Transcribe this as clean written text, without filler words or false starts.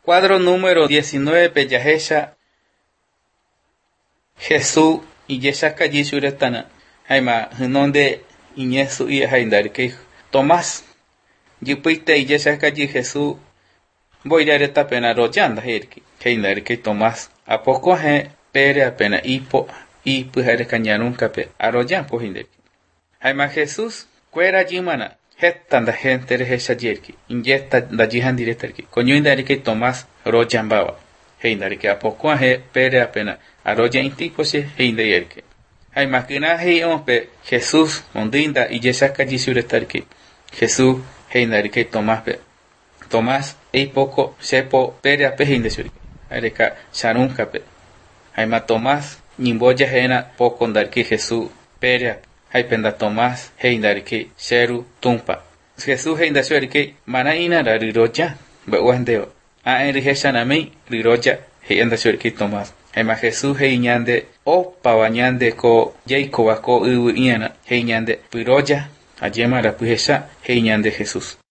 Cuadro número 19, Peyahesha, Jesús y Yeshaka Yishuretana. Haima, donde Iñesu y Haindarke. Tomás, Yupite y Yeshaka y Jesús. Voy a reta pena royanda, Herki. Haindarke Tomás. A poco he pere apenas hipo y pujar cañarun cape. Arroyan cohinderki. Haima Jesús, cuera Jimana. Hettan da gente rehecha yerki. Inyesta da jihan directerki. Coño indarke Tomás royan baba. Heindarke a poco he pere apenas. Arroya intipo se heindarke. Hay máquina he ompe Jesús mondinda y yesaka yisuretarki. Jesús heindarke Tomás pe. Tomás ei poco sepo pere ape heindarke. Areka sharunka pe. Hay ma Tomás nimboya hena poco ndarki Jesús pere. Hay penda Tomás heindarke sheru tumpa. Jesús heindarke mana ina riroja. Ba wandeo. A enrijeshanami riroja heindarke Tomás. Ema Jesús heiñande o pawañande ko Jacoba ko iana heiñande piroya ayema la pujesha heiñande Jesús.